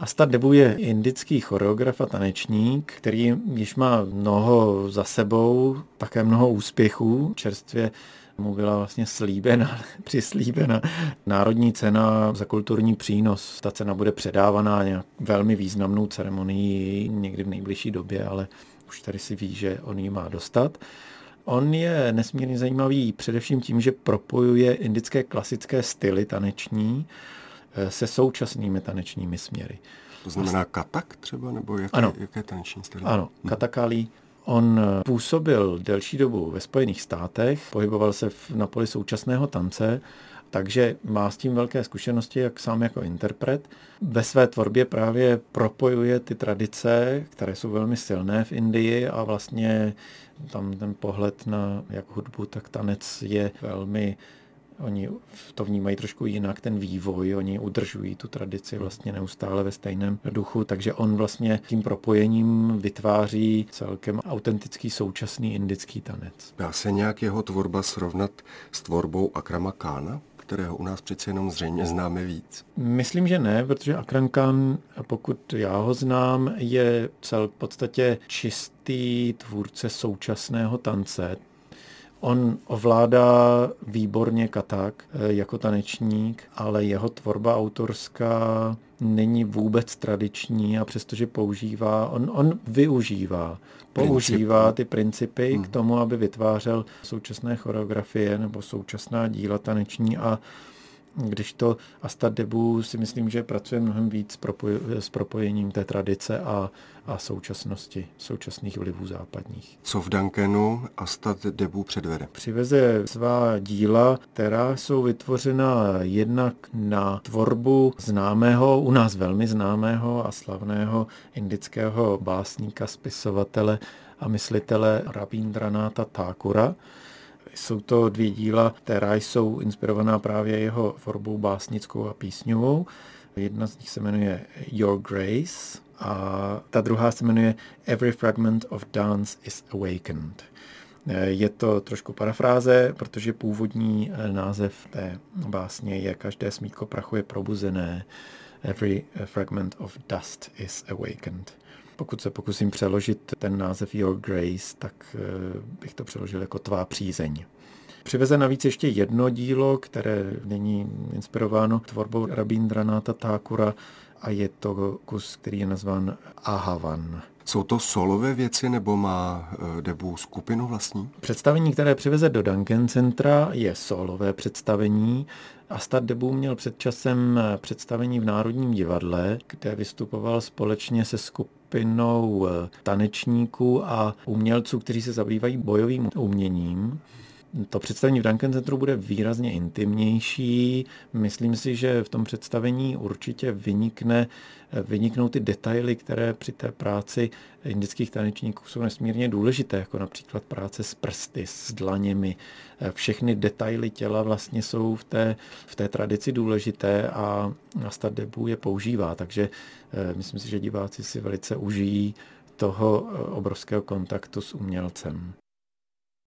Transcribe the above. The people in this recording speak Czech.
Astad Debu je indický choreograf a tanečník, který již má mnoho za sebou, také mnoho úspěchů. Čerstvě mu byla vlastně přislíbena národní cena za kulturní přínos. Ta cena bude předávaná nějak velmi významnou ceremonii někdy v nejbližší době, ale už tady si ví, že on ji má dostat. On je nesmírně zajímavý především tím, že propojuje indické klasické styly taneční se současnými tanečními směry. To znamená katak třeba, nebo jaké taneční styly? Ano, katakali. On působil delší dobu ve Spojených státech, pohyboval se na poli současného tance, takže má s tím velké zkušenosti, jak sám jako interpret. Ve své tvorbě právě propojuje ty tradice, které jsou velmi silné v Indii a vlastně tam ten pohled na jak hudbu, tak tanec je velmi... Oni to vnímají trošku jinak, ten vývoj, oni udržují tu tradici vlastně neustále ve stejném duchu, takže on vlastně tím propojením vytváří celkem autentický současný indický tanec. Dá se nějak jeho tvorba srovnat s tvorbou Akrama Kána, kterého u nás přece jenom zřejmě známe víc? Myslím, že ne, protože Akram Khan, pokud já ho znám, je v podstatě čistý tvůrce současného tance. On ovládá výborně katak jako tanečník, ale jeho tvorba autorská není vůbec tradiční a přestože on používá ty principy k tomu, aby vytvářel současné choreografie nebo současná díla taneční a když to Astad Debu si myslím, že pracuje mnohem víc s propojením té tradice a současnosti, současných vlivů západních. Co v Duncanu Astad Debu předvede? Přiveze svá díla, která jsou vytvořena jednak na tvorbu známého, u nás velmi známého a slavného indického básníka, spisovatele a myslitele Rabindranatha Thakura. Jsou to dvě díla, která jsou inspirovaná právě jeho tvorbou básnickou a písňovou. Jedna z nich se jmenuje Your Grace a ta druhá se jmenuje Every Fragment of Dance is Awakened. Je to trošku parafráze, protože původní název té básně je Každé smítko prachu je probuzené. Every fragment of dust is awakened. Pokud se pokusím přeložit ten název Your Grace, tak bych to přeložil jako tvá přízeň. Přiveze navíc ještě jedno dílo, které není inspirováno tvorbou Rabindranatha Thakura a je to kus, který je nazván Ahavan. Jsou to solové věci nebo má Debu skupinu vlastní? Představení, které přiveze do Duncan Centra, je solové představení. Astad Debu měl před časem představení v Národním divadle, kde vystupoval společně se skupinou tanečníků a umělců, kteří se zabývají bojovým uměním. To představení v Duncan Centru bude výrazně intimnější. Myslím si, že v tom představení určitě vyniknou ty detaily, které při té práci indických tanečníků jsou nesmírně důležité, jako například práce s prsty, s dlaněmi. Všechny detaily těla vlastně jsou v té tradici důležité a Astad Debu je používá, takže myslím si, že diváci si velice užijí toho obrovského kontaktu s umělcem.